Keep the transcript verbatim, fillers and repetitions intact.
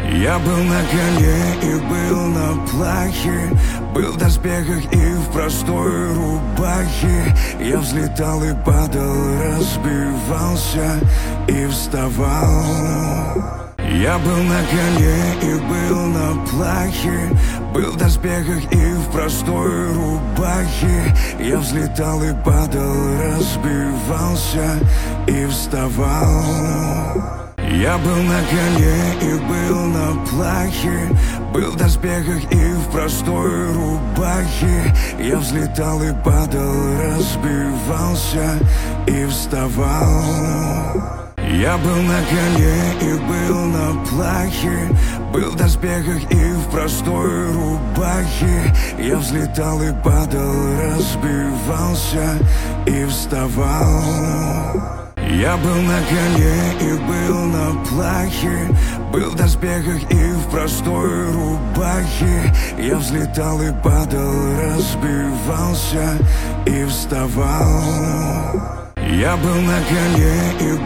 Я был на коне и был на плахе, был в доспехах и в простой рубахе. Я взлетал и падал, разбивался и вставал. Я был на коне и был на плахе, был в доспехах и в простой рубахе. Я взлетал и падал, разбивался и вставал. Я был на коне и был на плахе, был в доспехах и в простой рубахе. Я взлетал и падал, разбивался и вставал. Я был на коне и был на плахе, был в доспехах и в простой рубахе. Я взлетал и падал, разбивался и вставал. Я был на коне и был на плахе, был в доспехах и в простой рубахе. Я взлетал и падал, разбивался и вставал. Я был на коне и